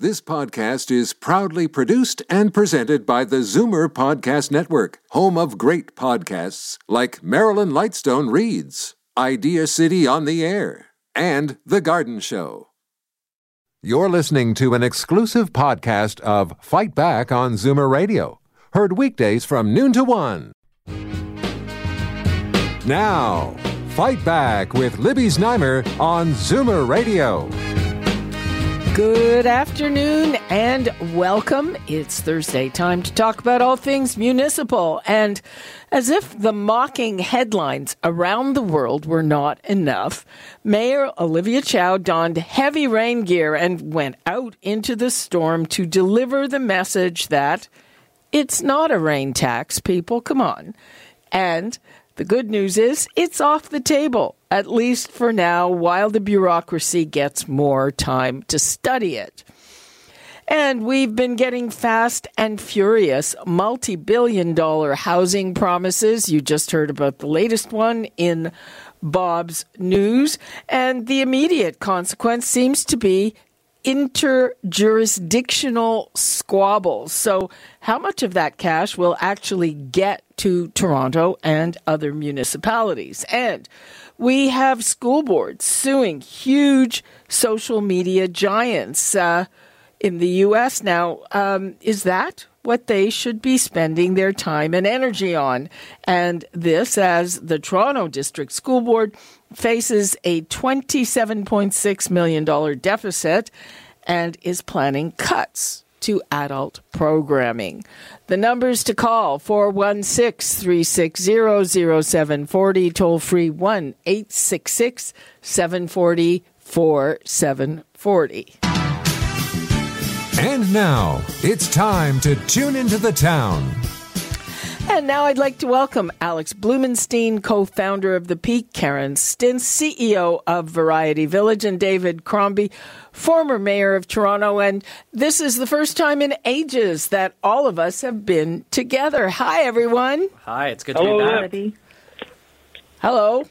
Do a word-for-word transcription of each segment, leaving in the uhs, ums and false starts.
This podcast is proudly produced and presented by the Zoomer Podcast Network, home of great podcasts like Marilyn Lightstone Reads, Idea City on the Air, and The Garden Show. You're listening to an exclusive podcast of Fight Back on Zoomer Radio, heard weekdays from noon to one. Now, Fight Back with Libby Znaimer on Zoomer Radio. Good afternoon and welcome. It's Thursday, time to talk about all things municipal. And as if the mocking headlines around the world were not enough, Mayor Olivia Chow donned heavy rain gear and went out into the storm to deliver the message that it's not a rain tax, people, come on. And the good news is it's off the table, at least for now, while the bureaucracy gets more time to study it. And we've been getting fast and furious multi-billion dollar housing promises. You just heard about the latest one in Bob's News. And the immediate consequence seems to be interjurisdictional squabbles. So how much of that cash will actually get to Toronto and other municipalities? And we have school boards suing huge social media giants uh, in the U S now. Um, is that what they should be spending their time and energy on? And this as the Toronto District School Board faces a twenty-seven point six million dollars deficit and is planning cuts to adult programming. The numbers to call, four one six, three six zero, zero seven four zero, toll free one eight six six, seven four zero, four seven four zero. And now, it's time to tune into the town. And now I'd like to welcome Alex Blumenstein, co-founder of The Peak, Karen Stintz, C E O of Variety Village, and David Crombie, former mayor of Toronto. And this is the first time in ages that all of us have been together. Hi, everyone. Hi, it's good to Hello, be back. Libby. Hello.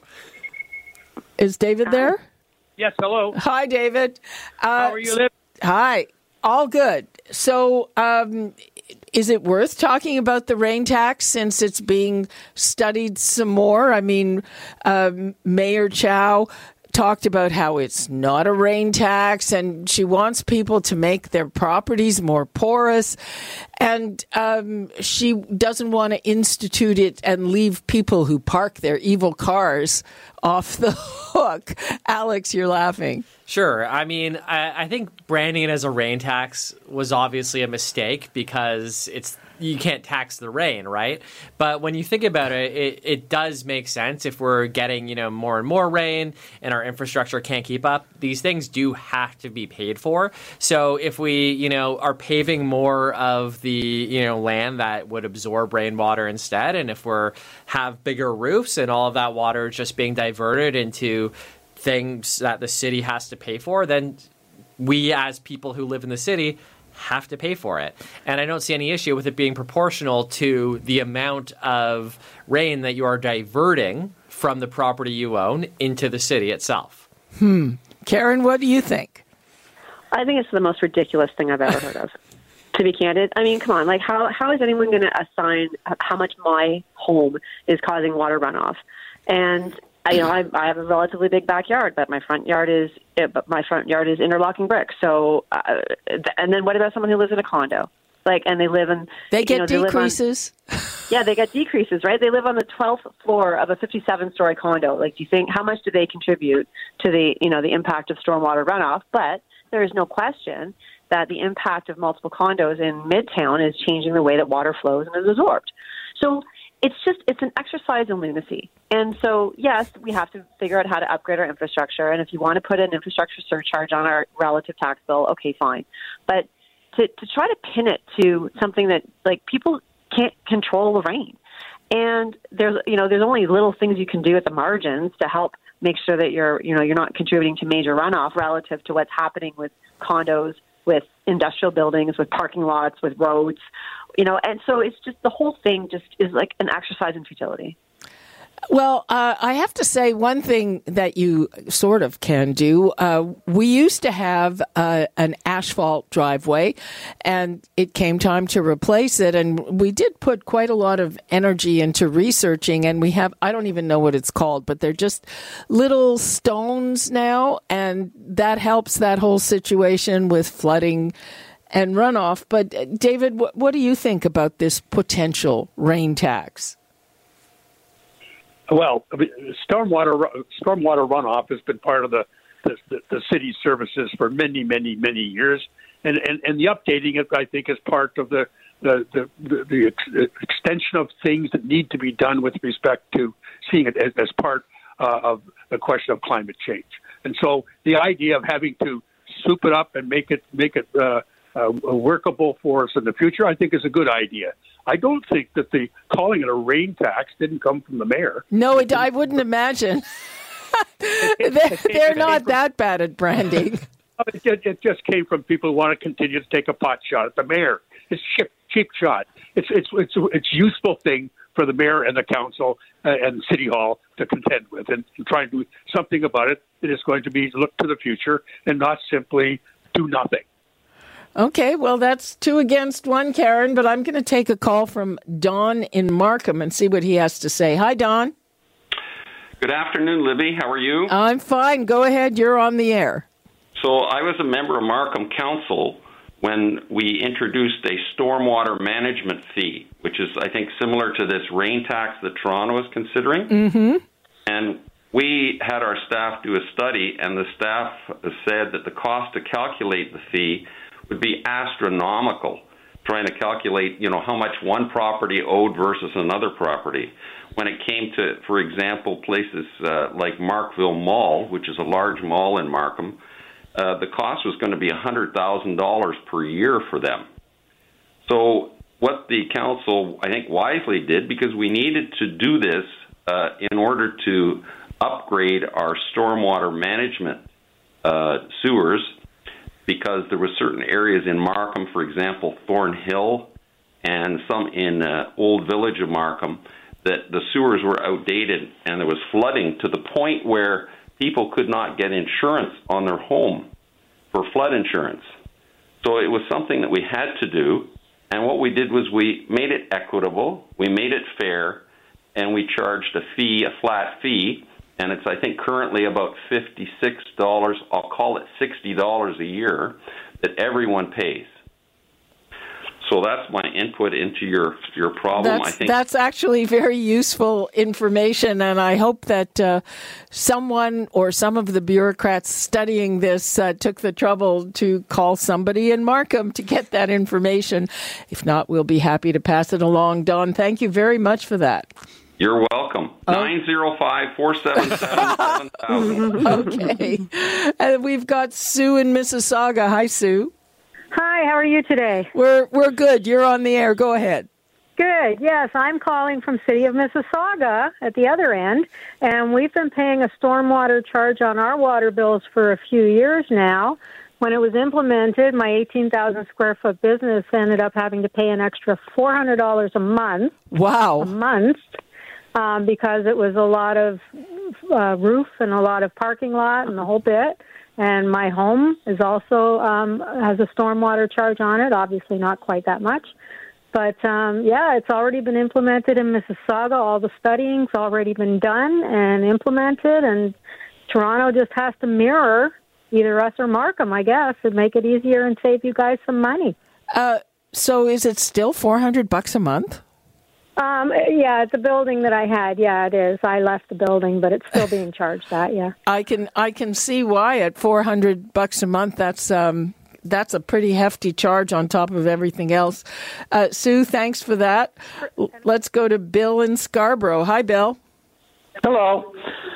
Is David there? Yes, hello. Hi, David. Uh, How are you, Libby? Hi. All good. So, um, is it worth talking about the rain tax since it's being studied some more? I mean, um, Mayor Chow talked about how it's not a rain tax and she wants people to make their properties more porous. And um, she doesn't want to institute it and leave people who park their evil cars off the hook. Alex, you're laughing. Sure. I mean, I, I think branding it as a rain tax was obviously a mistake because it's you can't tax the rain, right? But when you think about it, it, it does make sense. If we're getting, you know, more and more rain and our infrastructure can't keep up, these things do have to be paid for. So if we, you know, are paving more of the, you know, land that would absorb rainwater instead, and if we're have bigger roofs and all of that water just being diverted into things that the city has to pay for, then we as people who live in the city have to pay for it. And I don't see any issue with it being proportional to the amount of rain that you are diverting from the property you own into the city itself. Hmm. Karen, what do you think? I think it's the most ridiculous thing I've ever heard of, to be candid. I mean, come on, like how how is anyone going to assign how much my home is causing water runoff? And I, you know, I, I have a relatively big backyard, but my front yard is but my front yard is interlocking brick. So, uh, and then what about someone who lives in a condo? Like, and they live in they get you know, they decreases. On, yeah, they get decreases, right? They live on the twelfth floor of a fifty-seven story condo. Like, do you think how much do they contribute to the you know the impact of stormwater runoff? But there is no question that the impact of multiple condos in Midtown is changing the way that water flows and is absorbed. So it's just, it's an exercise in lunacy. And so, yes, we have to figure out how to upgrade our infrastructure. And if you want to put an infrastructure surcharge on our relative tax bill, okay, fine. But to, to try to pin it to something that, like, people can't control the rain. And there's, you know, there's only little things you can do at the margins to help make sure that you're, you know, you're not contributing to major runoff relative to what's happening with condos, with industrial buildings, with parking lots, with roads, you know, and so it's just the whole thing just is like an exercise in futility. Well, uh, I have to say one thing that you sort of can do. Uh, we used to have uh, an asphalt driveway, and it came time to replace it. And we did put quite a lot of energy into researching, and we have, I don't even know what it's called, but they're just little stones now, and that helps that whole situation with flooding and runoff. But, uh, David, what, what do you think about this potential rain tax? Well, stormwater stormwater runoff has been part of the, the, the city's services for many, many, many years, and, and, and the updating it, I think, is part of the the, the, the, the ex- extension of things that need to be done with respect to seeing it as, as part uh, of the question of climate change. And so the idea of having to soup it up and make it make it uh, uh, workable for us in the future, I think, is a good idea. I don't think that the calling it a rain tax didn't come from the mayor. No, it, I wouldn't imagine. they're they're not that bad at branding. It, it just came from people who want to continue to take a pot shot at the mayor. It's cheap, cheap shot. It's it's it's it's a useful thing for the mayor and the council uh, and City Hall to contend with, and, and try and do something about it that is going to be look to the future and not simply do nothing. Okay, well, that's two against one, Karen, but I'm going to take a call from Don in Markham and see what he has to say. Hi, Don. Good afternoon, Libby. How are you? I'm fine. Go ahead. You're on the air. So I was a member of Markham Council when we introduced a stormwater management fee, which is, I think, similar to this rain tax that Toronto is considering. Mm-hmm. And we had our staff do a study, and the staff said that the cost to calculate the fee would be astronomical, trying to calculate, you know, how much one property owed versus another property. When it came to, for example, places uh, like Markville Mall, which is a large mall in Markham, uh, the cost was going to be one hundred thousand dollars per year for them. So what the council, I think, wisely did, because we needed to do this uh, in order to upgrade our stormwater management uh, sewers, because there were certain areas in Markham, for example, Thornhill, and some in uh, Old Village of Markham, that the sewers were outdated and there was flooding to the point where people could not get insurance on their home for flood insurance. So it was something that we had to do, and what we did was we made it equitable, we made it fair, and we charged a fee, a flat fee, and it's, I think, currently about fifty-six dollars, I'll call it sixty dollars a year, that everyone pays. So that's my input into your your problem. That's, I think that's actually very useful information, and I hope that uh, someone or some of the bureaucrats studying this uh, took the trouble to call somebody in Markham to get that information. If not, we'll be happy to pass it along. Don, thank you very much for that. You're welcome. Oh. nine zero five, four seven seven, seven thousand. Okay. And we've got Sue in Mississauga. Hi, Sue. Hi, how are you today? We're we're good. You're on the air. Go ahead. Good. Yes, I'm calling from City of Mississauga at the other end, and we've been paying a stormwater charge on our water bills for a few years now. When it was implemented, my eighteen thousand square foot business ended up having to pay an extra four hundred dollars a month. Wow. A month. Um, because it was a lot of uh, roof and a lot of parking lot and the whole bit. And my home is also um, has a stormwater charge on it, obviously not quite that much. But, um, yeah, it's already been implemented in Mississauga. All the studying's already been done and implemented, and Toronto just has to mirror either us or Markham, I guess, and make it easier and save you guys some money. Uh, so is it still four hundred bucks a month? Um, yeah, at the building that I had, yeah, it is. I left the building, but it's still being charged that, yeah. I can I can see why at four hundred bucks a month. That's um that's a pretty hefty charge on top of everything else. Uh, Sue, thanks for that. Let's go to Bill in Scarborough. Hi, Bill. Hello.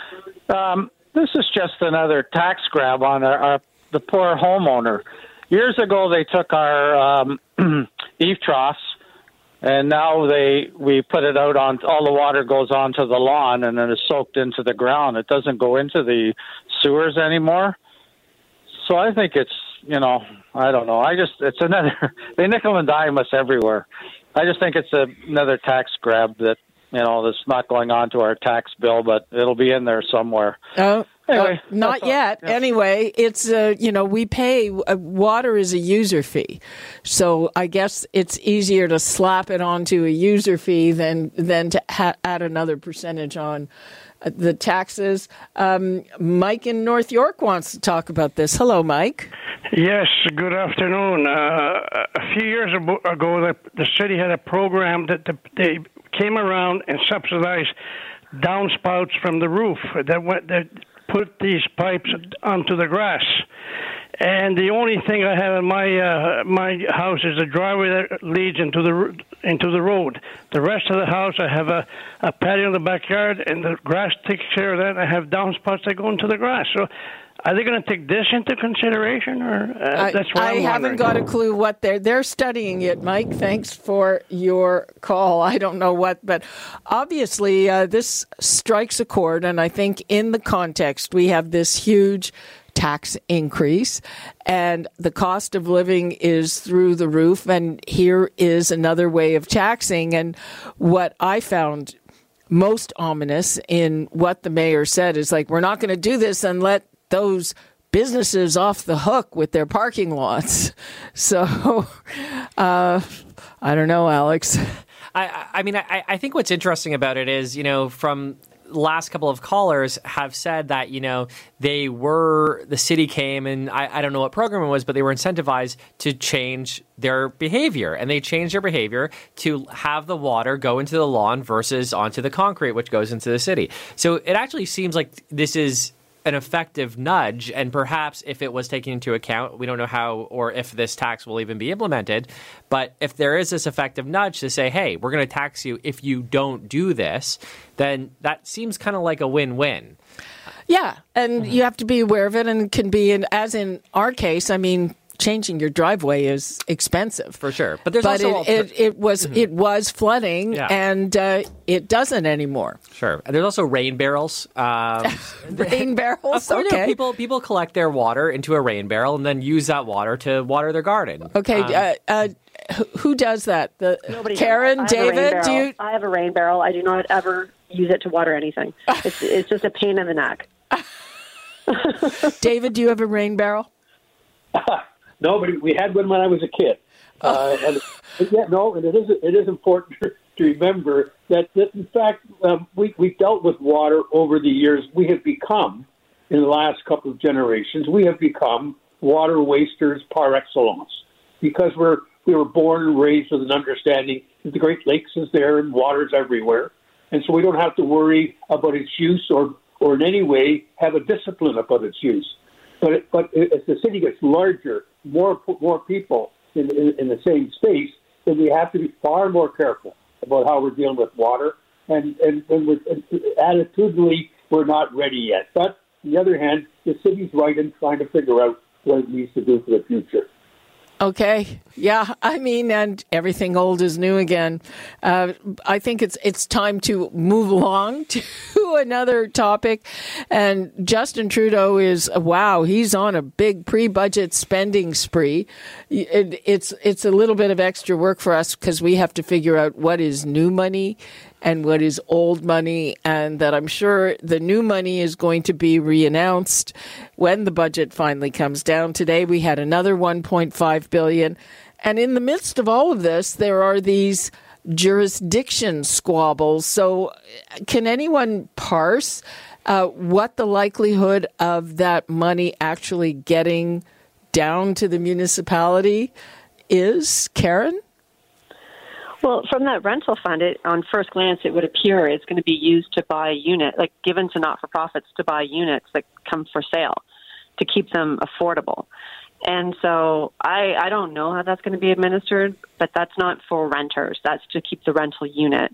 Um, this is just another tax grab on our, our, the poor homeowner. Years ago, they took our um, eave troughs, and now they we put it out on, all the water goes onto the lawn and then is soaked into the ground. It doesn't go into the sewers anymore. So I think it's, you know, I don't know. I just, it's another, they nickel and dime us everywhere. I just think it's a, another tax grab that you know, that's not going on to our tax bill, but it'll be in there somewhere. Oh. Anyway, uh, not yet. Yeah. Anyway, it's uh, you know we pay uh, water is a user fee, so I guess it's easier to slap it onto a user fee than than to ha- add another percentage on uh, the taxes. Um, Mike in North York wants to talk about this. Hello, Mike. Yes, good afternoon. Uh, a few years ago, the, the city had a program that the, they came around and subsidized downspouts from the roof that went that. Put these pipes onto the grass, and the only thing I have in my uh, my house is a driveway that leads into the into the road. The rest of the house, I have a, a patio in the backyard, and the grass takes care of that. I have downspouts that go into the grass. So, are they going to take this into consideration, or uh, I, that's what I I'm haven't wondering. got a clue what they're they're studying it, Mike. Thanks for your call. I don't know what, but obviously uh, this strikes a chord, and I think in the context we have this huge tax increase, and the cost of living is through the roof, and here is another way of taxing. And what I found most ominous in what the mayor said is like, we're not going to do this and let those businesses off the hook with their parking lots. So, uh, I don't know, Alex. I, I mean, I, I think what's interesting about it is, you know, from last couple of callers have said that, you know, they were, the city came and I, I don't know what program it was, but they were incentivized to change their behavior. And they changed their behavior to have the water go into the lawn versus onto the concrete, which goes into the city. So it actually seems like this is an effective nudge, and perhaps if it was taken into account, we don't know how or if this tax will even be implemented, but if there is this effective nudge to say, hey, we're going to tax you if you don't do this, then that seems kind of like a win-win. Yeah, and mm-hmm. you have to be aware of it, and it can be, in, as in our case, I mean, changing your driveway is expensive for sure, but there's but also it, it, it was mm-hmm. it was flooding, yeah. and uh, it doesn't anymore. Sure, and there's also rain barrels. Um, rain barrels. Of course, okay, people people collect their water into a rain barrel and then use that water to water their garden. Okay, um, uh, uh, who does that? The Nobody Karen, does. David, do you? I have a rain barrel. I do not ever use it to water anything. It's it's just a pain in the neck. David, do you have a rain barrel? No, but we had one when I was a kid. Uh, and yeah, no, and it is it is important to remember that, that in fact, um, we we've dealt with water over the years. We have become, in the last couple of generations, we have become water wasters par excellence, because we're we were born and raised with an understanding that the Great Lakes is there and water's everywhere, and so we don't have to worry about its use or or in any way have a discipline about its use. But it, but as the city gets larger, more more people in, in, in the same space, then we have to be far more careful about how we're dealing with water. And and, and, we're, and attitudinally, we're not ready yet. But on the other hand, the city's right in trying to figure out what it needs to do for the future. Okay. Yeah. I mean, and everything old is new again. Uh, I think it's it's time to move along to another topic. And Justin Trudeau is, wow, he's on a big pre-budget spending spree. It, it's, it's a little bit of extra work for us because we have to figure out what is new money and what is old money, and that I'm sure the new money is going to be re-announced when the budget finally comes down. Today we had another one point five billion dollars. And in the midst of all of this, there are these jurisdiction squabbles. So can anyone parse uh, what the likelihood of that money actually getting down to the municipality is? Karen? Well, from that rental fund, it, on first glance, it would appear it's going to be used to buy units, like given to not-for-profits to buy units that come for sale to keep them affordable. And so I, I don't know how that's going to be administered, but that's not for renters. That's to keep the rental unit.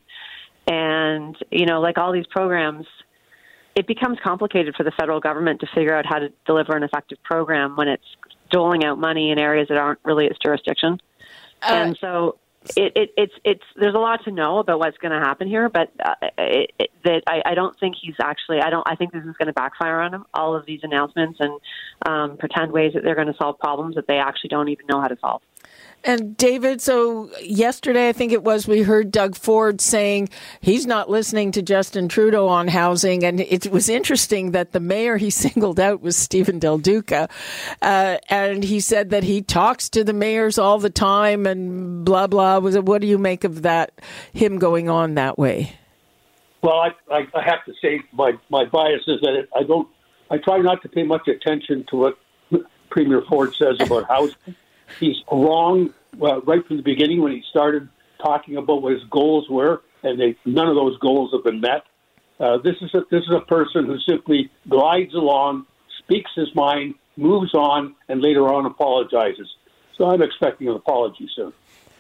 And, you know, like all these programs, it becomes complicated for the federal government to figure out how to deliver an effective program when it's doling out money in areas that aren't really its jurisdiction. Uh, and so it, it, it's it's there's a lot to know about what's going to happen here, but uh, it, it, that I, I don't think he's actually I don't I think this is going to backfire on him. All of these announcements and um, pretend ways that they're going to solve problems that they actually don't even know how to solve. And David, so yesterday, I think it was, we heard Doug Ford saying he's not listening to Justin Trudeau on housing. And it was interesting that the mayor he singled out was Stephen Del Duca. Uh, and he said that he talks to the mayors all the time and blah, blah. What do you make of that, him going on that way? Well, I, I, I have to say my, my bias is that it, I don't, I try not to pay much attention to what Premier Ford says about housing. He's wrong uh, right from the beginning when he started talking about what his goals were, and they, none of those goals have been met. Uh, this is a, this is a person who simply glides along, speaks his mind, moves on, and later on apologizes. So I'm expecting an apology soon.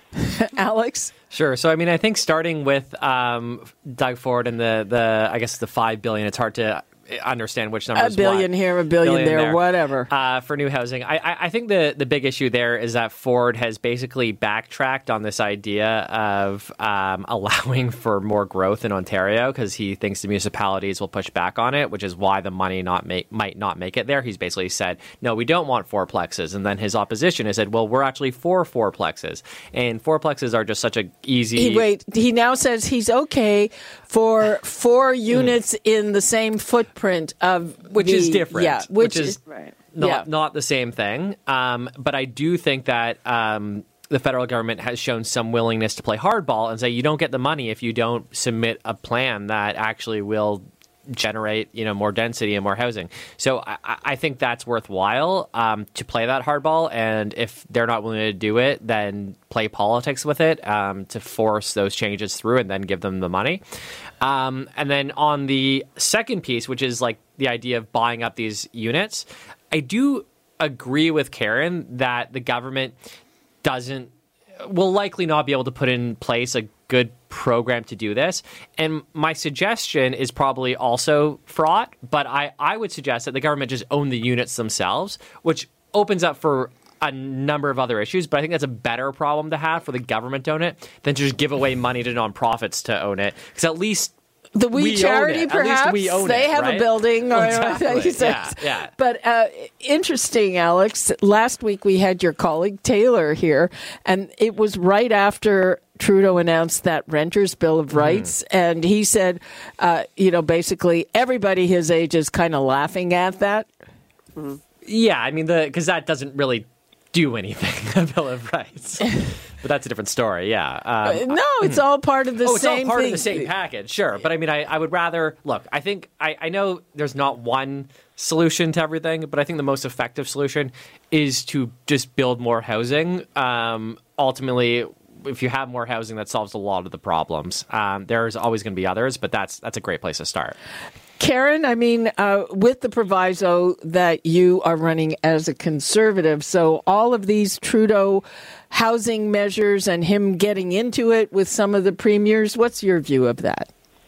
Alex? Sure. So, I mean, I think starting with um, Doug Ford and the, the, I guess, the five billion dollars, it's hard to understand which numbers. A billion what. here, a billion, billion there, there, whatever. Uh, for new housing. I, I, I think the, the big issue there is that Ford has basically backtracked on this idea of um, allowing for more growth in Ontario because he thinks the municipalities will push back on it, which is why the money not make, might not make it there. He's basically said, no, we don't want fourplexes. And then his opposition has said, well, we're actually for fourplexes. And fourplexes are just such a easy... He, wait, he now says he's okay for four units in the same footprint of which the, is different, yeah, which, which is is right. not yeah. not the same thing. Um, but I do think that um, the federal government has shown some willingness to play hardball and say you don't get the money if you don't submit a plan that actually will generate, you know, more density and more housing. So I, I think that's worthwhile um, to play that hardball. And if they're not willing to do it, then play politics with it um, to force those changes through and then give them the money. Um, and then on the second piece, which is like the idea of buying up these units, I do agree with Karen that the government doesn't will likely not be able to put in place a good program to do this. And my suggestion is probably also fraught, but I, I would suggest that the government just own the units themselves, which opens up for a number of other issues. But I think that's a better problem to have for the government to own it than to just give away money to nonprofits to own it. Because at least the We, we Charity, perhaps, we own they it, have right? a building. Or exactly. yeah, yeah. But uh, interesting, Alex, last week we had your colleague Taylor here, and it was right after Trudeau announced that Renters' Bill of Rights, mm. and he said, uh, you know, basically everybody his age is kind of laughing at that. Mm. Yeah, I mean, the because that doesn't really do anything, the Bill of Rights. But that's a different story, yeah. Um, uh, no, it's all part of the oh, same it's all part thing. of the same package, sure. But I mean, I, I would rather, look, I think, I, I know there's not one solution to everything, but I think the most effective solution is to just build more housing. Um, ultimately, if you have more housing, that solves a lot of the problems. Um, there's always going to be others, but that's that's a great place to start. Karen, I mean, uh, with the proviso that you are running as a conservative, so all of these Trudeau housing measures and him getting into it with some of the premiers, what's your view of that?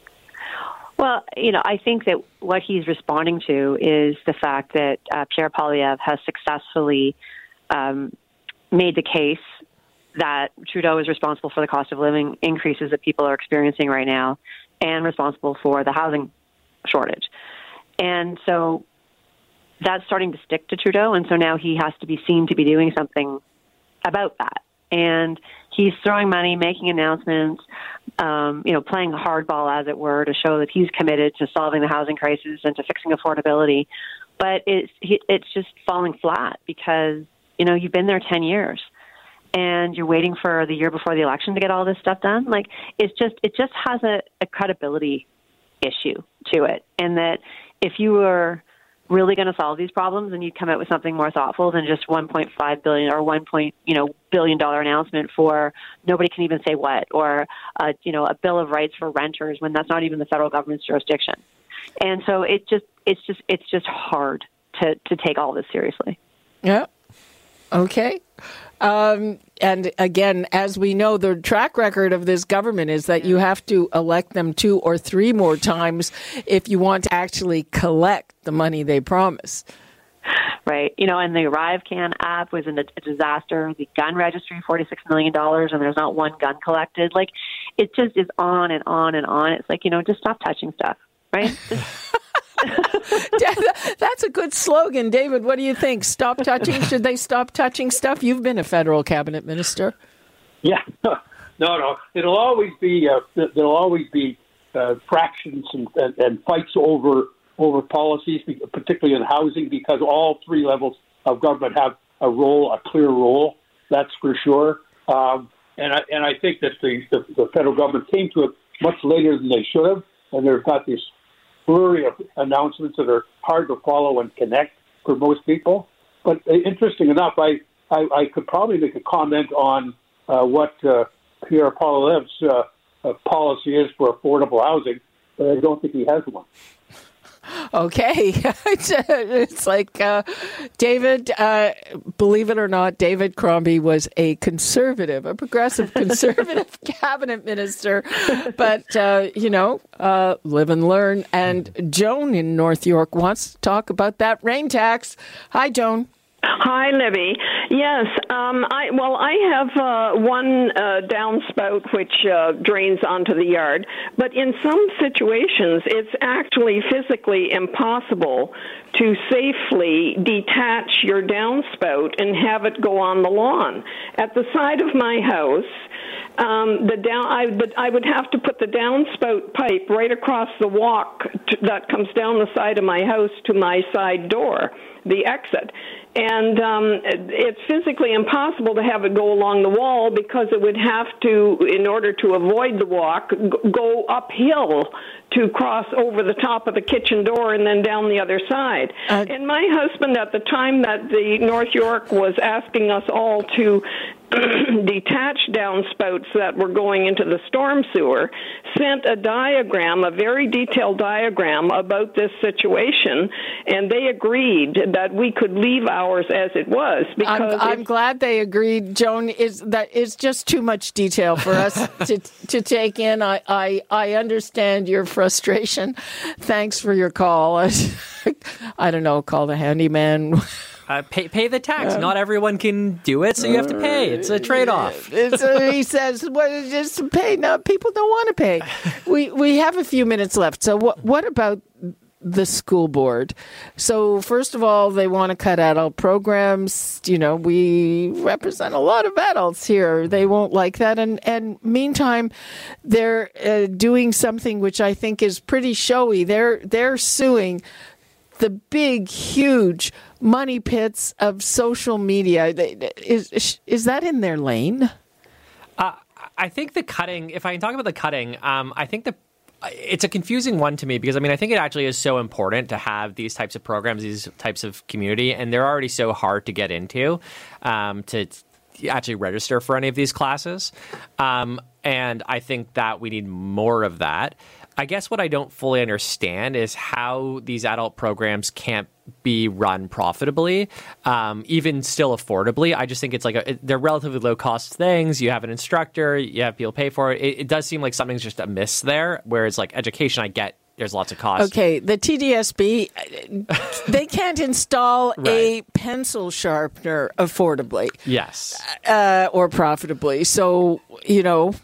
Well, you know, I think that what he's responding to is the fact that uh, Pierre Poilievre has successfully um, made the case that Trudeau is responsible for the cost of living increases that people are experiencing right now and responsible for the housing shortage. And so that's starting to stick to Trudeau, and so now he has to be seen to be doing something about that. And he's throwing money, making announcements, um, you know, playing hardball, as it were, to show that he's committed to solving the housing crisis and to fixing affordability. But it's it's just falling flat because, you know, you've been there ten years. And you're waiting for the year before the election to get all this stuff done. Like, it's just it just has a, a credibility issue to it. And that if you were really going to solve these problems, then you'd come out with something more thoughtful than just one point five billion or one point you know billion dollar announcement for nobody can even say what, or a, you know a bill of rights for renters when that's not even the federal government's jurisdiction. And so it just it's just it's just hard to to take all this seriously. Yeah. Okay. Um, and again, as we know, the track record of this government is that you have to elect them two or three more times if you want to actually collect the money they promise. Right. You know, and the ArriveCan app was a disaster. The gun registry, forty-six million dollars, and there's not one gun collected. Like, it just is on and on and on. It's like, you know, just stop touching stuff, right? Just That's a good slogan. David, what do you think? Stop touching? Should they stop touching stuff? You've been a federal cabinet minister. Yeah. No, no. It'll always be, uh, there'll always be uh, fractions and, and, and fights over over policies, particularly in housing, because all three levels of government have a role, a clear role. That's for sure. Um, and I and I think that the, the, the federal government came to it much later than they should have, and they've got this flurry of announcements that are hard to follow and connect for most people. But uh, interesting enough, I, I, I could probably make a comment on uh, what uh, Pierre Poilievre's uh, uh, policy is for affordable housing, but I don't think he has one. Okay. It's like, uh, David, uh, believe it or not, David Crombie was a conservative, a progressive conservative cabinet minister. But, uh, you know, uh, live and learn. And Joan in North York wants to talk about that rain tax. Hi, Joan. Hi, Libby. Yes, um, I well, I have uh, one uh, downspout which uh, drains onto the yard, but in some situations, it's actually physically impossible to safely detach your downspout and have it go on the lawn. At the side of my house, um, the down I, the, I would have to put the downspout pipe right across the walk to, that comes down the side of my house to my side door, the exit. And um, it's physically impossible to have it go along the wall because it would have to, in order to avoid the walk, go uphill to cross over the top of the kitchen door and then down the other side. Uh, and my husband, at the time that the North York was asking us all to detach downspouts that were going into the storm sewer, sent a diagram, a very detailed diagram about this situation, and they agreed that we could leave ours as it was. Because I'm, I'm glad they agreed, Joan. Is that is just too much detail for us to to take in. I, I I understand your frustration. Thanks for your call. I don't know. Call the handyman. Uh, pay, pay the tax. Uh, Not everyone can do it, so you have to pay. It's a trade-off. It's a, he says, well, just pay. No, people don't want to pay. We we have a few minutes left. So what what about the school board? So first of all, they want to cut adult programs. You know, we represent a lot of adults here. They won't like that. And and meantime, they're uh, doing something which I think is pretty showy. They're they're suing the big, huge money pits of social media. Is is that in their lane? Uh, I think the cutting, if I can talk about the cutting, um, I think the it's a confusing one to me because, I mean, I think it actually is so important to have these types of programs, these types of community, and they're already so hard to get into, um, to actually register for any of these classes. Um, and I think that we need more of that. I guess what I don't fully understand is how these adult programs can't be run profitably, um, even still affordably. I just think it's like a, they're relatively low cost things. You have an instructor, you have people pay for it. it. It does seem like something's just amiss there, whereas like education, I get there's lots of costs. Okay, the T D S B, they can't install right. a pencil sharpener affordably. Yes. Uh, or profitably. So, you know,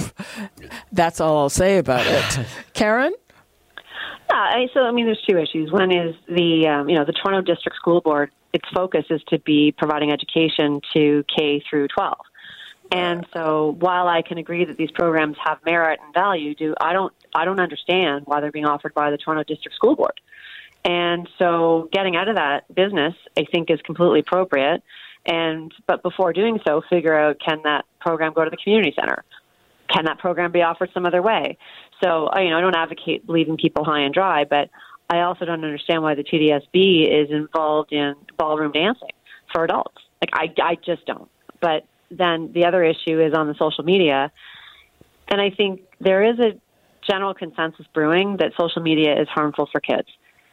that's all I'll say about it. Karen? Yeah, I, so, I mean, there's two issues. One is the, um, you know, the Toronto District School Board, its focus is to be providing education to K through twelve. And so while I can agree that these programs have merit and value, do I don't I don't understand why they're being offered by the Toronto District School Board. And so getting out of that business, I think, is completely appropriate. And but before doing so, figure out, can that program go to the community center? Can that program be offered some other way? So, you know, I don't advocate leaving people high and dry, but I also don't understand why the T D S B is involved in ballroom dancing for adults. Like, I, I just don't. But then the other issue is on the social media. And I think there is a general consensus brewing that social media is harmful for kids.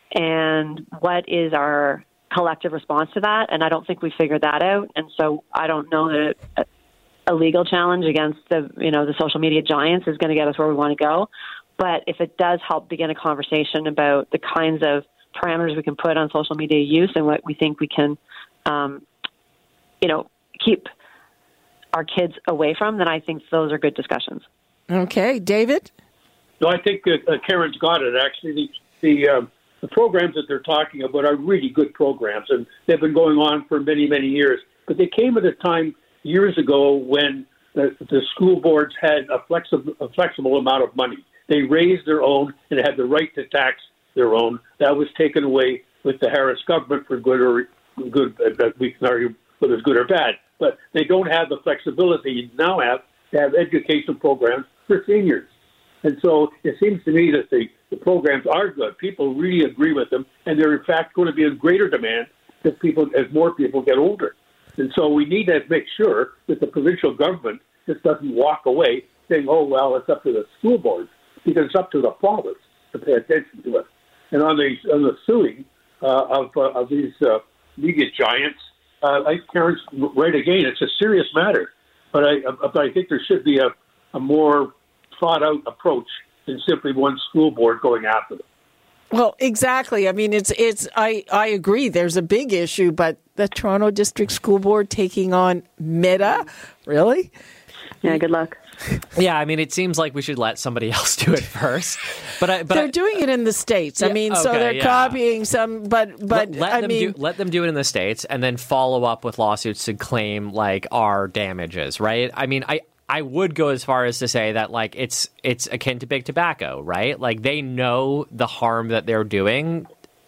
And what is our collective response to that? And I don't think we figured that out. And so I don't know that a, a legal challenge against the, you know, the social media giants is going to get us where we want to go. But if it does help begin a conversation about the kinds of parameters we can put on social media use and what we think we can, um, you know, keep our kids away from, then I think those are good discussions. Okay. David? No, I think uh, uh, Karen's got it, actually. The, the, uh, the programs that they're talking about are really good programs, and they've been going on for many, many years. But they came at a time years ago when the, the school boards had a flexible, a flexible amount of money. They raised their own and had the right to tax their own. That was taken away with the Harris government for good or good. Uh, we can argue whether it's good or bad, but they don't have the flexibility you now have to have education programs for seniors. And so it seems to me that the, the programs are good. People really agree with them, and they're in fact going to be in greater demand as people as more people get older. And so we need to make sure that the provincial government just doesn't walk away saying, "Oh well, it's up to the school board," because it's up to the province to pay attention to it. And on the on the suing uh, of uh, of these uh, media giants, uh, like Karen's right again, it's a serious matter. But I but I think there should be a, a more thought out approach than simply one school board going after them. Well, exactly. I mean, it's it's. I, I agree. There's a big issue, but the Toronto District School Board taking on Meta, really? Yeah. Good luck. Yeah, I mean, it seems like we should let somebody else do it first. But I, but they're I, doing it in the States. Yeah, I mean, so okay, they're yeah. copying some, but but let, let I them mean, do, let them do it in the States, and then follow up with lawsuits to claim like our damages, right? I mean, I. I would go as far as to say that, like, it's it's akin to big tobacco, right? Like, they know the harm that they're doing,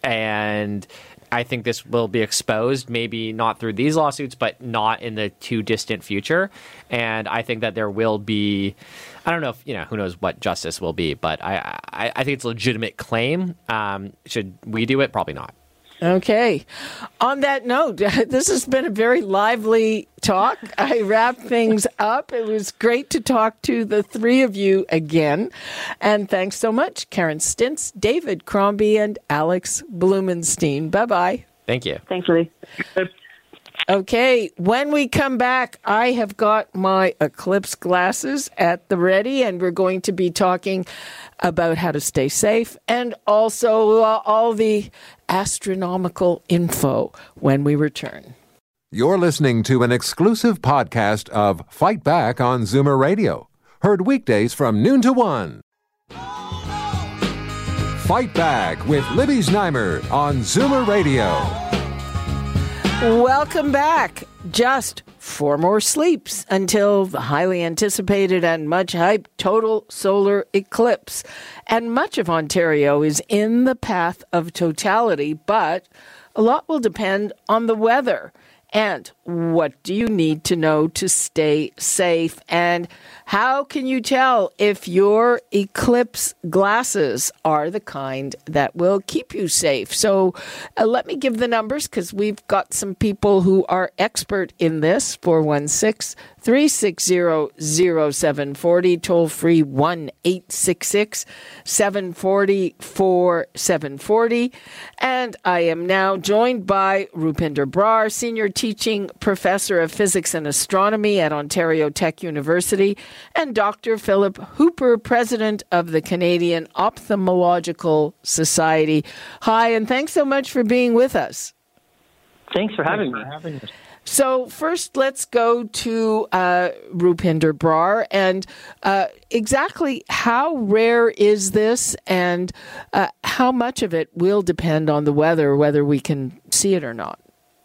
and I think this will be exposed, maybe not through these lawsuits, but not in the too distant future. And I think that there will be, I don't know if, you know, who knows what justice will be, but I I, I think it's a legitimate claim. Um, should we do it? Probably not. Okay. On that note, this has been a very lively talk. I wrap things up. It was great to talk to the three of you again. And thanks so much, Karen Stintz, David Crombie, and Alex Blumenstein. Bye-bye. Thank you. Thanks, Lee. Okay, when we come back, I have got my Eclipse glasses at the ready, and we're going to be talking about how to stay safe and also uh, all the astronomical info when we return. You're listening to an exclusive podcast of Fight Back on Zoomer Radio. Heard weekdays from noon to one. Fight Back with Libby Znaimer on Zoomer Radio. Welcome back. Just four more sleeps until the highly anticipated and much hyped total solar eclipse. And much of Ontario is in the path of totality, but a lot will depend on the weather. And what do you need to know to stay safe? And how can you tell if your eclipse glasses are the kind that will keep you safe? So uh, let me give the numbers because we've got some people who are expert in this. four one six, three six zero, zero seven four zero, toll free one eight six six, seven four zero, four seven four zero. And I am now joined by Rupinder Brar, Senior Teaching Professor of Physics and Astronomy at Ontario Tech University, and Doctor Philip Hooper, President of the Canadian Ophthalmological Society. Hi, and thanks so much for being with us. Thanks for having me. Having me. So first, let's go to uh, Rupinder Brar, and uh, exactly how rare is this, and uh, how much of it will depend on the weather, whether we can see it or not?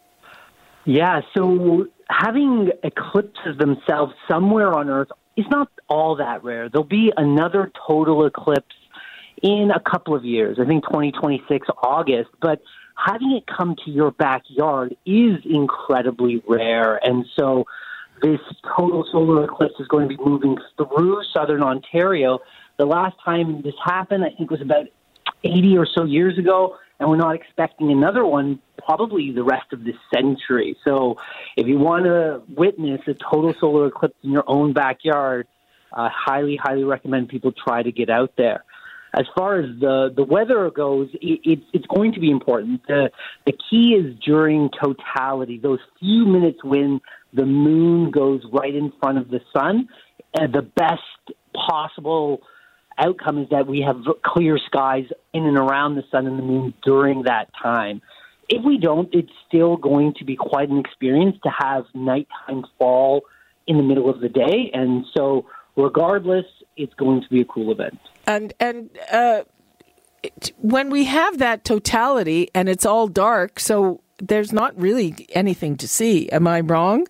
Yeah, so having eclipses themselves somewhere on Earth is not all that rare. There'll be another total eclipse in a couple of years, I think twenty twenty-six, August, but having it come to your backyard is incredibly rare. And so this total solar eclipse is going to be moving through southern Ontario. The last time this happened, I think, was about eighty or so years ago, and we're not expecting another one probably the rest of this century. So if you want to witness a total solar eclipse in your own backyard, I uh, highly, highly recommend people try to get out there. As far as the, the weather goes, it, it, it's going to be important. The, the key is during totality, those few minutes when the moon goes right in front of the sun. And the best possible outcome is that we have clear skies in and around the sun and the moon during that time. If we don't, it's still going to be quite an experience to have nighttime fall in the middle of the day. And so regardless, it's going to be a cool event. And and uh, when we have that totality and it's all dark, so there's not really anything to see. Am I wrong?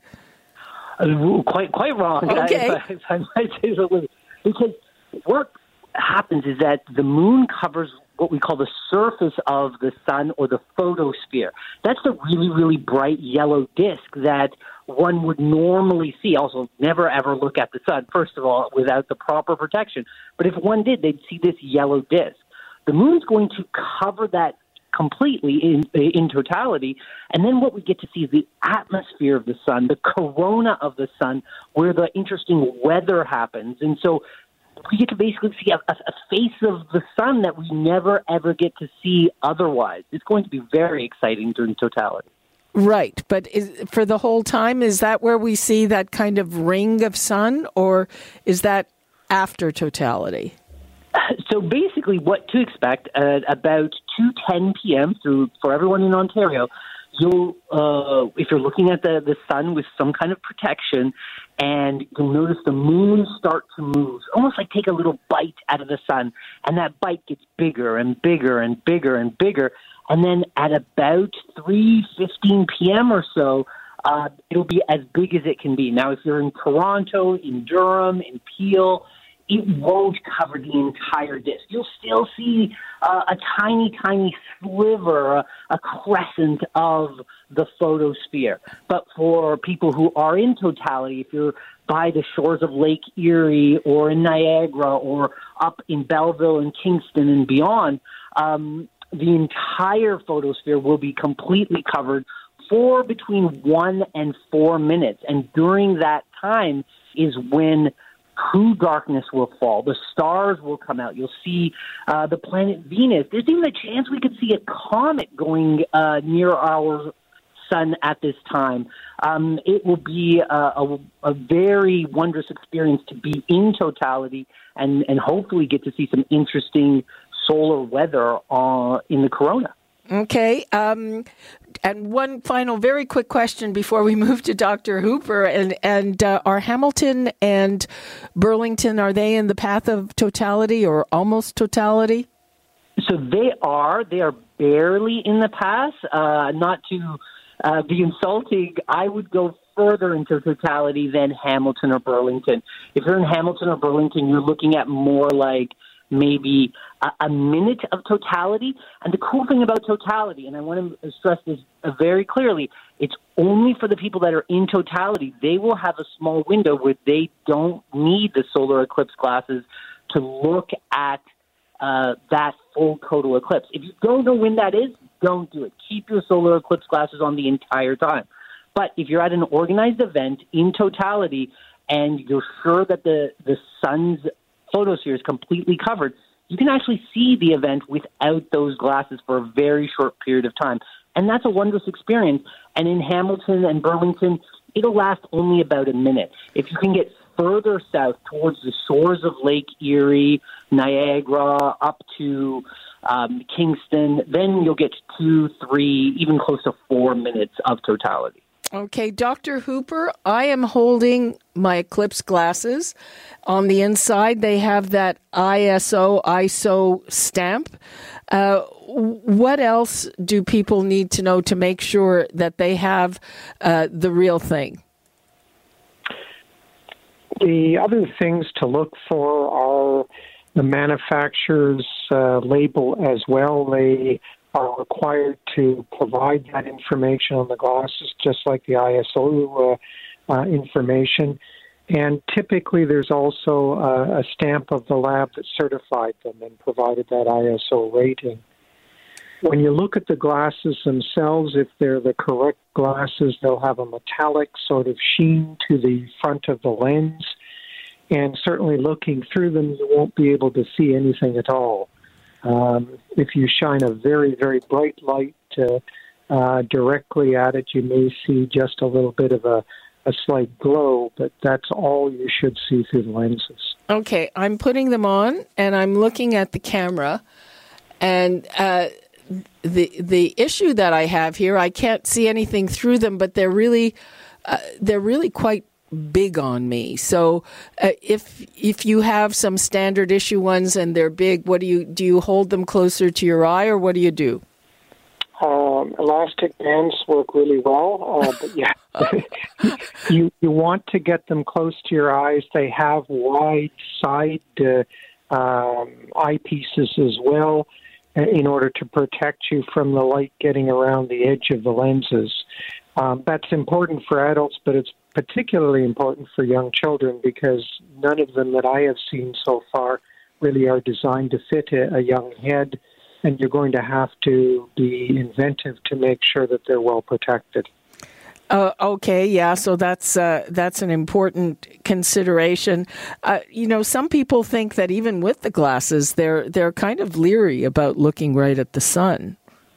Uh, quite, quite wrong. Okay. I, if I, if I might say so, because what happens is that the moon covers what we call the surface of the sun, or the photosphere. That's the really, really bright yellow disk that one would normally see. Also, never ever look at the sun, first of all, without the proper protection. But if one did, they'd see this yellow disk. The moon's going to cover that completely in, in totality, and then what we get to see is the atmosphere of the sun, the corona of the sun, where the interesting weather happens. And so we get to basically see a, a, a face of the sun that we never, ever get to see otherwise. It's going to be very exciting during totality. Right, but is, for the whole time, is that where we see that kind of ring of sun, or is that after totality? So basically what to expect at about two ten p.m. through for everyone in Ontario, you'll uh, if you're looking at the, the sun with some kind of protection, and you'll notice the moon start to move, almost like take a little bite out of the sun, and that bite gets bigger and bigger and bigger and bigger, and then at about three fifteen p.m. or so, uh, it'll be as big as it can be. Now, if you're in Toronto, in Durham, in Peel, it won't cover the entire disk. You'll still see uh, a tiny, tiny sliver, a, a crescent of the photosphere. But for people who are in totality, if you're by the shores of Lake Erie or in Niagara or up in Belleville and Kingston and beyond, um, the entire photosphere will be completely covered for between one and four minutes. And during that time is when true darkness will fall. The stars will come out. You'll see uh, the planet Venus. There's even a chance we could see a comet going uh, near our sun at this time. Um, it will be a, a, a very wondrous experience to be in totality and, and hopefully get to see some interesting solar weather uh, in the corona. Okay. Um, and one final very quick question before we move to Doctor Hooper. And, and uh, are Hamilton and Burlington, are they in the path of totality or almost totality? So they are. They are barely in the path. Uh, not to uh, be insulting, I would go further into totality than Hamilton or Burlington. If you're in Hamilton or Burlington, you're looking at more like maybe a, a minute of totality. And the cool thing about totality, and I want to stress this very clearly, it's only for the people that are in totality. They will have a small window where they don't need the solar eclipse glasses to look at uh, that full total eclipse. If you don't know when that is, don't do it. Keep your solar eclipse glasses on the entire time. But if you're at an organized event in totality and you're sure that the, the sun's photosphere is completely covered, you can actually see the event without those glasses for a very short period of time. And that's a wondrous experience. And in Hamilton and Burlington, it'll last only about a minute. If you can get further south towards the shores of Lake Erie, Niagara, up to um, Kingston, then you'll get two, three, even close to four minutes of totality. Okay, Doctor Hooper, I am holding my eclipse glasses. On the inside, they have that I S O, I S O stamp. Uh, what else do people need to know to make sure that they have uh, the real thing? The other things to look for are the manufacturer's uh, label as well. They are required to provide that information on the glasses, just like the I S O uh, uh, information. And typically there's also uh, a stamp of the lab that certified them and provided that I S O rating. When you look at the glasses themselves, if they're the correct glasses, they'll have a metallic sort of sheen to the front of the lens. And certainly looking through them, you won't be able to see anything at all. Um, if you shine a very, very bright light uh, uh, directly at it, you may see just a little bit of a, a slight glow, but that's all you should see through the lenses. Okay, I'm putting them on, and I'm looking at the camera, and uh, the the issue that I have here, I can't see anything through them, but they're really uh, they're really quite big on me. So uh, if if you have some standard issue ones and they're big, what do you do? You hold them closer to your eye, or what do you do? Um, elastic bands work really well, uh, but yeah, you you want to get them close to your eyes. They have wide side uh, um, eyepieces as well, uh, in order to protect you from the light getting around the edge of the lenses. Um, that's important for adults, but it's particularly important for young children because none of them that I have seen so far really are designed to fit a, a young head. And you're going to have to be inventive to make sure that they're well protected. Uh, okay, yeah, so that's uh, that's an important consideration. Uh, you know, some people think that even with the glasses, they're they're kind of leery about looking right at the sun.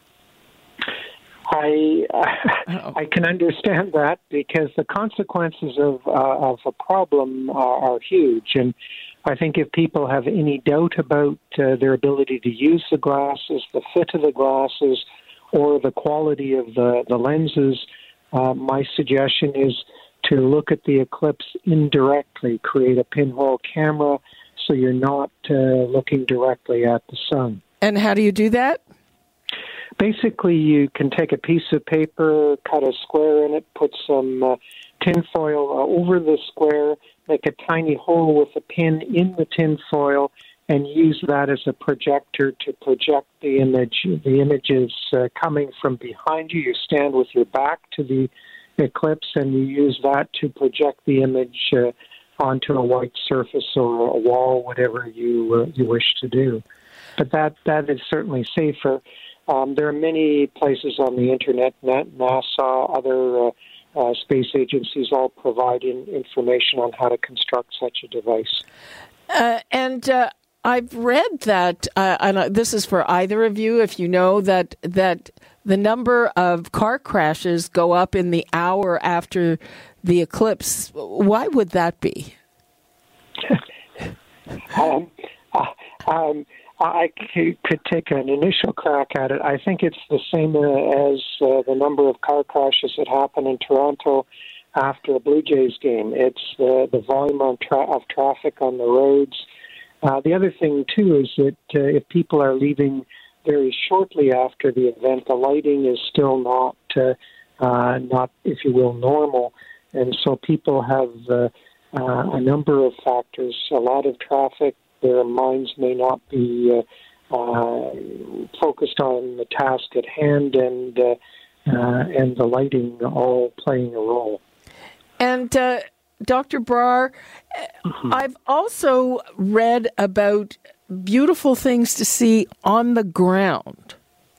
I uh, I can understand that because the consequences of uh, of a problem are, are huge, and I think if people have any doubt about uh, their ability to use the glasses, the fit of the glasses, or the quality of the, the lenses, uh, my suggestion is to look at the eclipse indirectly, create a pinhole camera so you're not uh, looking directly at the sun. And how do you do that? Basically, you can take a piece of paper, cut a square in it, put some uh, tinfoil uh, over the square, make a tiny hole with a pin in the tinfoil, and use that as a projector to project the image. The image is uh, coming from behind you. You stand with your back to the eclipse, and you use that to project the image uh, onto a white surface or a wall, whatever you uh, you wish to do. But that that is certainly safer. Um, there are many places on the internet, NASA, other uh, uh, space agencies, all providing information on how to construct such a device. Uh, and uh, I've read that, uh, and this is for either of you, if you know, that that the number of car crashes go up in the hour after the eclipse. Why would that be? um, uh, um, I could take an initial crack at it. I think it's the same as uh, the number of car crashes that happen in Toronto after a Blue Jays game. It's the, the volume on tra- of traffic on the roads. Uh, the other thing, too, is that uh, if people are leaving very shortly after the event, the lighting is still not, uh, uh, not, if you will, normal. And so people have uh, uh, a number of factors, a lot of traffic. Their minds may not be uh, uh, focused on the task at hand, and uh, uh, and the lighting all playing a role. And uh, Doctor Brar, mm-hmm. I've also read about beautiful things to see on the ground.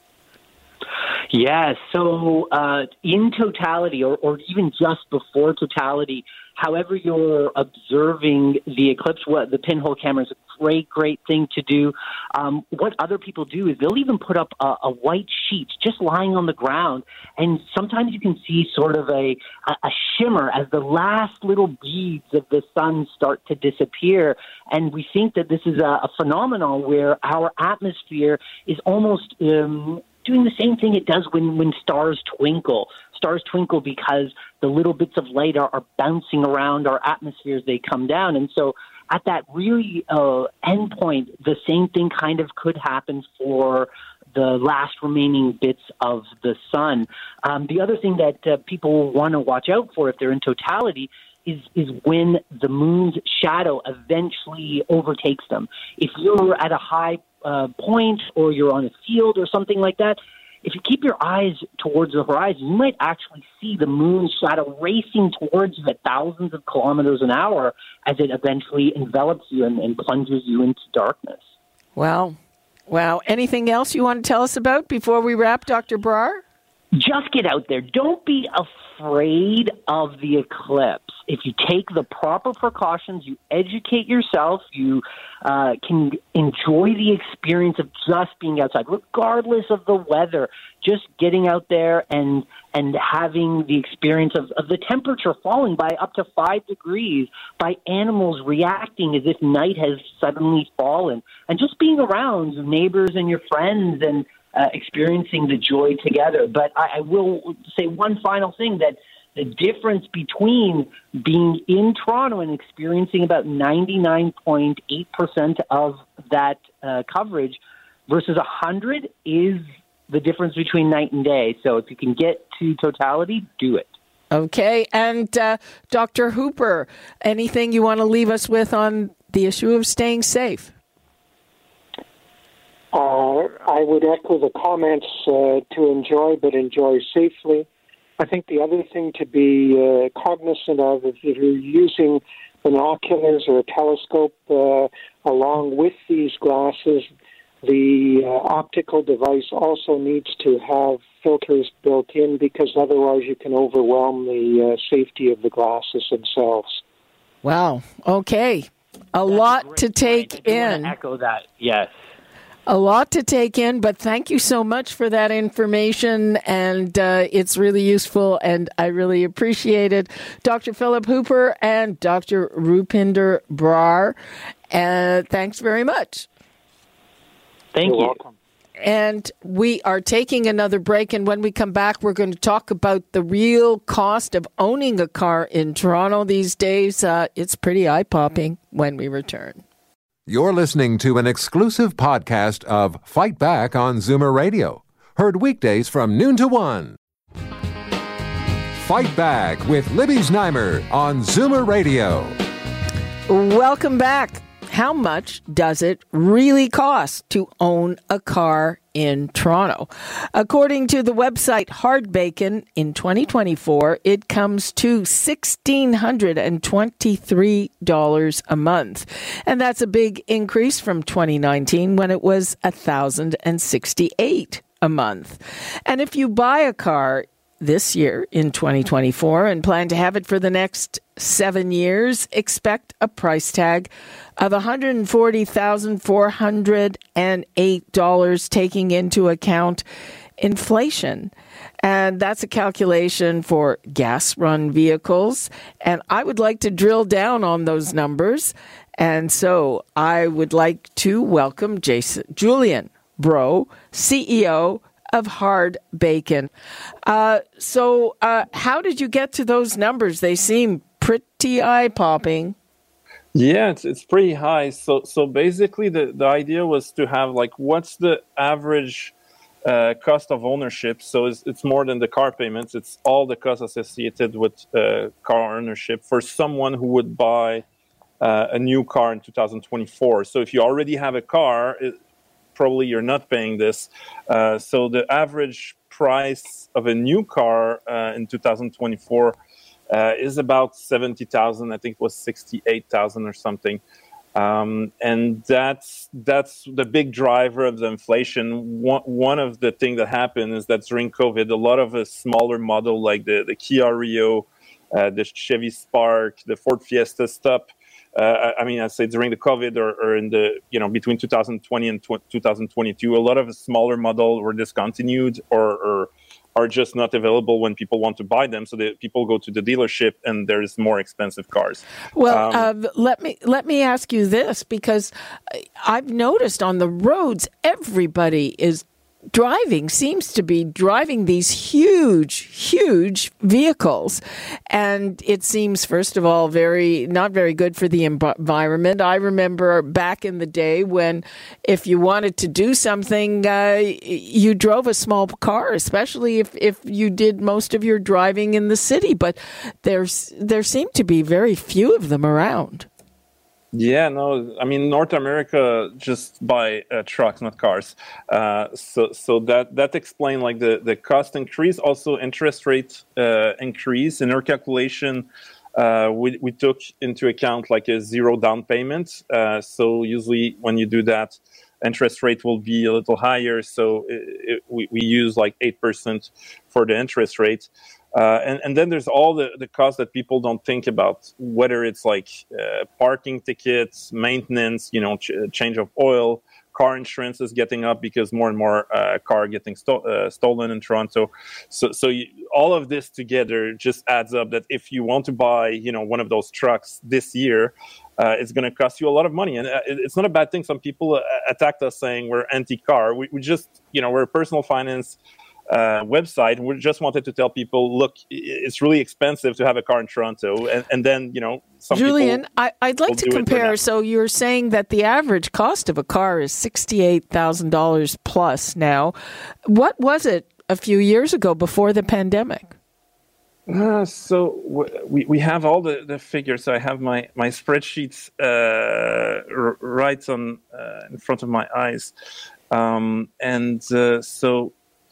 Yeah, so uh, in totality, or, or even just before totality, however you're observing the eclipse, what the pinhole camera is a great, great thing to do. Um, what other people do is they'll even put up a, a white sheet just lying on the ground, and sometimes you can see sort of a, a shimmer as the last little beads of the sun start to disappear. And we think that this is a, a phenomenon where our atmosphere is almost um, doing the same thing it does when, when stars twinkle. Stars twinkle because the little bits of light are, are bouncing around our atmosphere as they come down. And so at that really uh, end point, the same thing kind of could happen for the last remaining bits of the sun. Um, the other thing that uh, people want to watch out for if they're in totality is is when the moon's shadow eventually overtakes them. If you're at a high uh, point or you're on a field or something like that, if you keep your eyes towards the horizon, you might actually see the moon's shadow racing towards you at thousands of kilometers an hour as it eventually envelops you and, and plunges you into darkness. Wow. Wow. Anything else you want to tell us about before we wrap, Doctor Brar? Just get out there. Don't be afraid of the eclipse. If you take the proper precautions, you educate yourself, you uh, can enjoy the experience of just being outside, regardless of the weather. Just getting out there and and having the experience of, of the temperature falling by up to five degrees, by animals reacting as if night has suddenly fallen, and just being around your neighbors and your friends and uh, experiencing the joy together. But I, I will say one final thing, that The difference between being in Toronto and experiencing about ninety-nine point eight percent of that uh, coverage versus one hundred is the difference between night and day. So if you can get to totality, do it. Okay. And uh, Doctor Hooper, anything you want to leave us with on the issue of staying safe? Uh, I would echo the comments uh, to enjoy, but enjoy safely. I think the other thing to be uh, cognizant of is if you're using binoculars or a telescope uh, along with these glasses, the uh, optical device also needs to have filters built in, because otherwise you can overwhelm the uh, safety of the glasses themselves. Wow. Okay. A That's lot a to take point. I do in. want to echo that. Yes. A lot to take in, but thank you so much for that information, and uh, it's really useful, and I really appreciate it. Doctor Philip Hooper and Doctor Rupinder Brar, uh, thanks very much. Thank You're you. welcome. And we are taking another break, and when we come back, we're going to talk about the real cost of owning a car in Toronto these days. Uh, it's pretty eye-popping when we return. You're listening to an exclusive podcast of Fight Back on Zoomer Radio. Heard weekdays from noon to one. Fight Back with Libby Znaimer on Zoomer Radio. Welcome back. How much does it really cost to own a car in Toronto? According to the website Hard Bacon, in twenty twenty-four, it comes to one thousand six hundred twenty-three dollars a month. And that's a big increase from twenty nineteen, when it was one thousand sixty-eight dollars a month. And if you buy a car this year in twenty twenty-four and plan to have it for the next seven years, expect a price tag of one hundred forty thousand four hundred eight dollars, taking into account inflation. And that's a calculation for gas-run vehicles. And I would like to drill down on those numbers. And so I would like to welcome Jason Julian Breau, C E O of Hard Bacon. Uh, so uh, how did you get to those numbers? They seem pretty eye-popping. Yeah, it's it's pretty high. So so basically, the, the idea was to have, like, what's the average uh, cost of ownership? So it's, it's more than the car payments. It's all the costs associated with uh, car ownership for someone who would buy uh, a new car in two thousand twenty-four. So if you already have a car, it, probably you're not paying this. Uh, so the average price of a new car uh, in two thousand twenty-four uh, is about seventy thousand. I think it was sixty-eight thousand or something. Um, and that's that's the big driver of the inflation. One, one of the things that happened is that during COVID, a lot of a smaller model like the, the Kia Rio, uh, the Chevy Spark, the Ford Fiesta stop. Uh, I mean, I say during the COVID or, or in the, you know, between two thousand twenty and two thousand twenty-two, a lot of smaller models were discontinued or, or are just not available when people want to buy them. So that people go to the dealership and there's more expensive cars. Well, um, uh, let me let me ask you this, because I've noticed on the roads, everybody is driving, seems to be driving these huge, huge vehicles. And it seems, first of all, very not very good for the environment. I remember back in the day when if you wanted to do something, uh, you drove a small car, especially if, if you did most of your driving in the city. But there's there seem to be very few of them around. Yeah, no, I mean, North America just buy uh, trucks, not cars. Uh, so so that that explains like the, the cost increase, also interest rate uh, increase. In our calculation, uh, we, we took into account like a zero down payment. Uh, so usually when you do that, interest rate will be a little higher. So it, it, we, we use like eight percent for the interest rate. Uh, and, and then there's all the, the costs that people don't think about, whether it's like uh, parking tickets, maintenance, you know, ch- change of oil, car insurance is getting up because more and more uh, car getting sto- uh, stolen in Toronto. So, so you, all of this together just adds up that if you want to buy, you know, one of those trucks this year, uh, it's going to cost you a lot of money. And uh, it, it's not a bad thing. Some people uh, attacked us saying we're anti-car. We, we just, you know, we're a personal finance uh, website. We just wanted to tell people, look, it's really expensive to have a car in Toronto. And, and then, you know, some Julian, people I, I'd like to compare. So you're saying that the average cost of a car is sixty-eight thousand dollars plus now. What was it a few years ago before the pandemic? Uh, so w- we we have all the, the figures. So I have my my spreadsheets uh, r- right on uh, in front of my eyes, um, and uh, so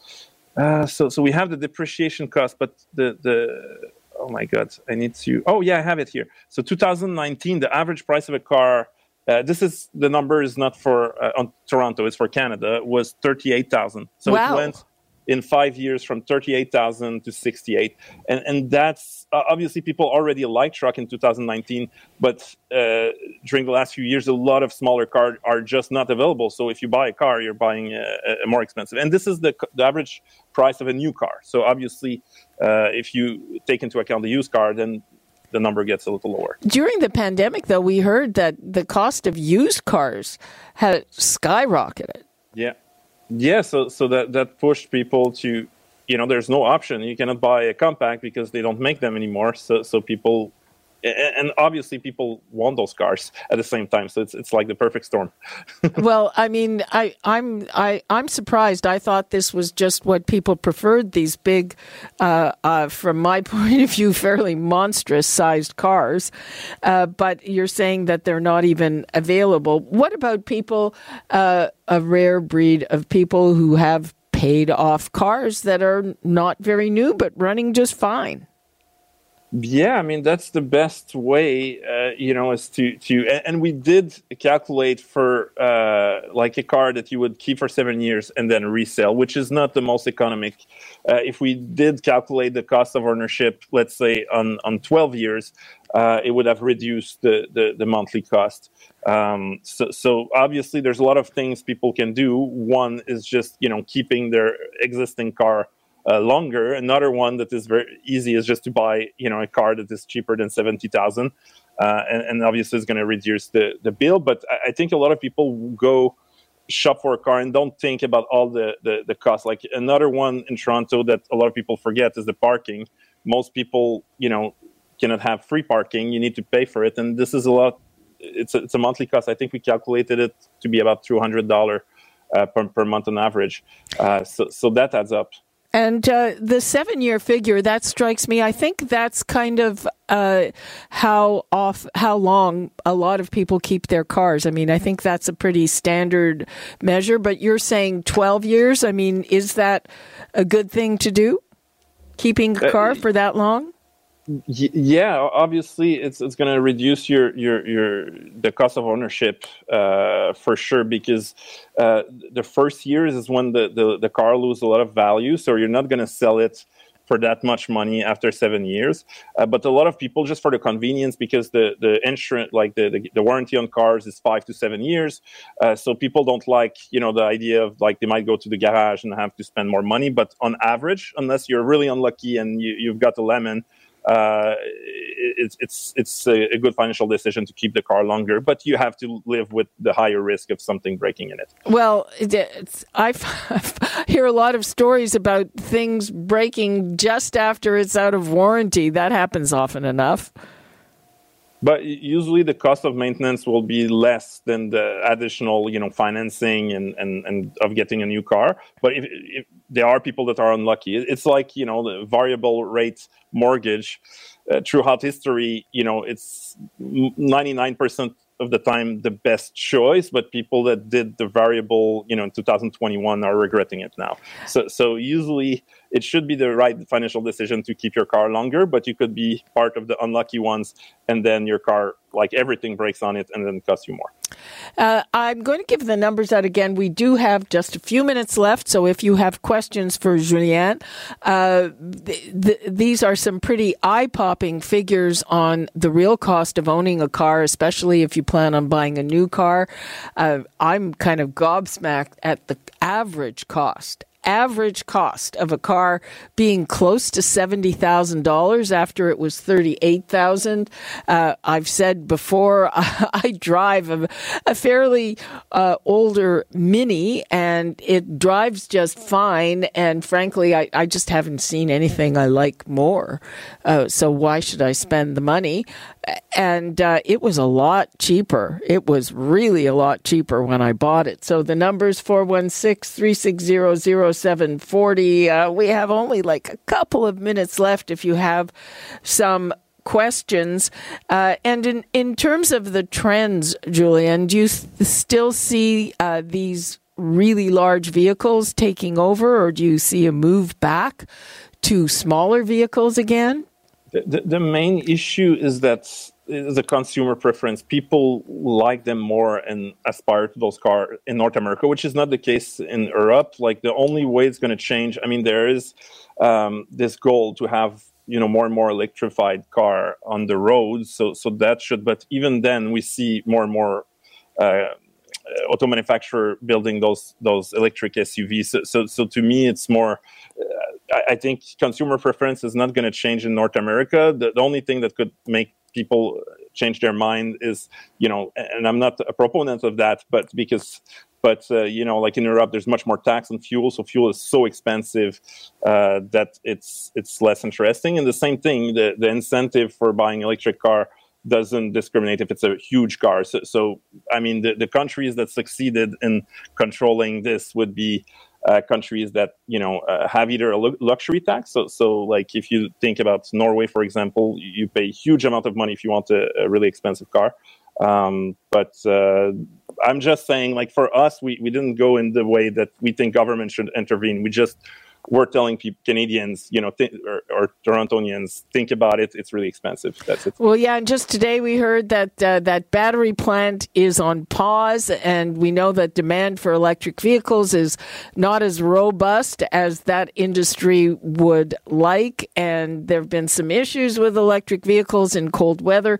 uh, so so we have the depreciation cost, but the the oh my god, I need to. Oh yeah, I have it here. So two thousand nineteen, the average price of a car. Uh, this is the number is not for uh, on Toronto. It's for Canada. Was thirty-eight thousand. So wow. it went in five years from thirty-eight thousand to sixty-eight. And and that's uh, obviously people already liked truck in two thousand nineteen, but uh, during the last few years, a lot of smaller cars are just not available. So if you buy a car, you're buying a, a more expensive. And this is the, the average price of a new car. So obviously, uh, if you take into account the used car, then the number gets a little lower. During the pandemic, though, we heard that the cost of used cars had skyrocketed. Yeah. Yeah, so so that, that pushed people to, you know, there's no option. You cannot buy a compact because they don't make them anymore. So so people, and obviously people want those cars at the same time. So it's it's like the perfect storm. Well, I mean, I I'm I I'm surprised. I thought this was just what people preferred. These big, uh, uh, from my point of view, fairly monstrous sized cars. Uh, but you're saying that they're not even available. What about people? Uh, a rare breed of people who have paid off cars that are not very new but running just fine. Yeah, I mean, that's the best way, uh, you know, is to, to, and we did calculate for uh, like a car that you would keep for seven years and then resell, which is not the most economic. Uh, if we did calculate the cost of ownership, let's say on, on twelve years, uh, it would have reduced the, the, the monthly cost. Um, so, so obviously there's a lot of things people can do. One is just, you know, keeping their existing car Uh, longer. Another one that is very easy is just to buy, you know, a car that is cheaper than seventy thousand, uh, and, and obviously it's going to reduce the, the bill. But I, I think a lot of people go shop for a car and don't think about all the, the, the costs. Like another one in Toronto that a lot of people forget is the parking. Most people, you know, cannot have free parking. You need to pay for it, and this is a lot. It's a, it's a monthly cost. I think we calculated it to be about two hundred dollars uh, per, per month on average. Uh, so so that adds up. And uh, the seven-year figure, that strikes me. I think that's kind of uh, how off, how long a lot of people keep their cars. I mean, I think that's a pretty standard measure. But you're saying twelve years? I mean, is that a good thing to do? Keeping a car uh, for that long? Y- yeah, obviously, it's it's going to reduce your your your the cost of ownership uh, for sure, because uh, the first years is when the, the, the car loses a lot of value, so you're not going to sell it for that much money after seven years. Uh, but a lot of people, just for the convenience, because the the insurance, like the, the, the warranty on cars is five to seven years, uh, so people don't like, you know, the idea of like they might go to the garage and have to spend more money. But on average, unless you're really unlucky and you, you've got a lemon, Uh, it's it's it's a good financial decision to keep the car longer, but you have to live with the higher risk of something breaking in it. Well, it's, I hear a lot of stories about things breaking just after it's out of warranty. That happens often enough. But usually the cost of maintenance will be less than the additional, you know, financing and, and, and of getting a new car. But if, if there are people that are unlucky, it's like, you know, the variable rate mortgage uh, throughout history, you know, it's ninety-nine percent of the time the best choice, but people that did the variable, you know, in two thousand twenty-one are regretting it now. So, so usually it should be the right financial decision to keep your car longer, but you could be part of the unlucky ones, and then your car, like everything, breaks on it and then costs you more. Uh, I'm going to give the numbers out again. We do have just a few minutes left, so if you have questions for Julien, uh, th- th- these are some pretty eye-popping figures on the real cost of owning a car, especially if you plan on buying a new car. Uh, I'm kind of gobsmacked at the average cost. average cost of a car being close to seventy thousand dollars after it was thirty-eight thousand dollars. Uh, I've said before, I drive a, a fairly uh, older Mini, and it drives just fine. And frankly, I, I just haven't seen anything I like more. Uh, so why should I spend the money? And uh, it was a lot cheaper. It was really a lot cheaper when I bought it. So the number's four one six, three six zero, zero seven four zero. Uh, we have only like a couple of minutes left if you have some questions. Uh, and in, in terms of the trends, Julian, do you s- still see uh, these really large vehicles taking over, or do you see a move back to smaller vehicles again? The, the main issue is that the consumer preference. People like them more and aspire to those cars in North America, which is not the case in Europe. Like, the only way it's going to change, I mean, there is um, this goal to have, you know, more and more electrified car on the roads. So, so that should, but even then we see more and more uh, auto manufacturer building those those electric S U Vs. So, so, so to me, it's more. Uh, I, I think consumer preference is not going to change in North America. The, the only thing that could make people change their mind is, you know, and I'm not a proponent of that, but because, but uh, you know, like in Europe, there's much more tax on fuel, so fuel is so expensive uh, that it's it's less interesting. And the same thing, the the incentive for buying electric car doesn't discriminate if it's a huge car. So, so I mean, the, the countries that succeeded in controlling this would be uh, countries that, you know, uh, have either a lu- luxury tax. So, so like if you think about Norway, for example, you pay a huge amount of money if you want a, a really expensive car. Um, but uh, I'm just saying, like, for us, we, we didn't go in the way that we think government should intervene. We just we're telling people, Canadians, you know, th- or, or Torontonians, think about it. It's really expensive. That's it. Well, yeah, and just today we heard that uh, that battery plant is on pause, and we know that demand for electric vehicles is not as robust as that industry would like, and there have been some issues with electric vehicles in cold weather.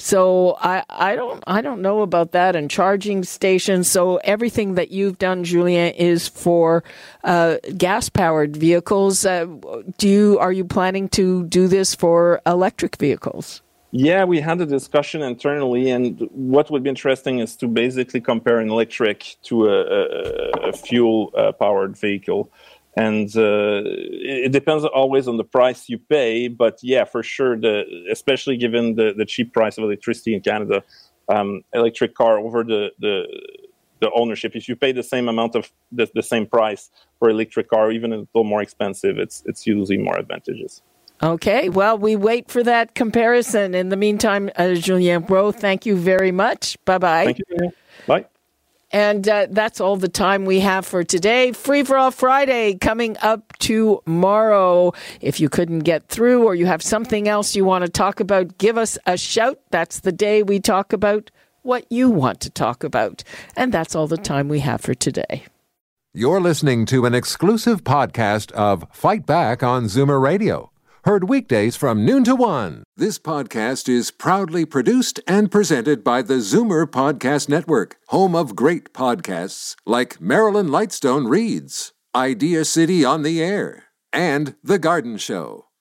So I, I don't I don't know about that, and charging stations. So everything that you've done, Julien, is for uh, gas-powered vehicles. Uh, do you are you planning to do this for electric vehicles? Yeah, we had a discussion internally, and what would be interesting is to basically compare an electric to a, a, a fuel-powered uh, vehicle. And uh, it depends always on the price you pay, but yeah, for sure, the especially given the, the cheap price of electricity in Canada, um, electric car over the, the the ownership. If you pay the same amount of the, the same price for electric car, even a little more expensive, it's it's usually more advantageous. Okay, well, we wait for that comparison. In the meantime, uh, Julien Brault, thank you very much. Bye-bye. Thank you. Bye. And uh, that's all the time we have for today. Free for All Friday coming up tomorrow. If you couldn't get through or you have something else you want to talk about, give us a shout. That's the day we talk about what you want to talk about. And that's all the time we have for today. You're listening to an exclusive podcast of Fight Back on Zoomer Radio. Heard weekdays from noon to one. This podcast is proudly produced and presented by the Zoomer Podcast Network, home of great podcasts like Marilyn Lightstone Reads, Idea City on the Air, and The Garden Show.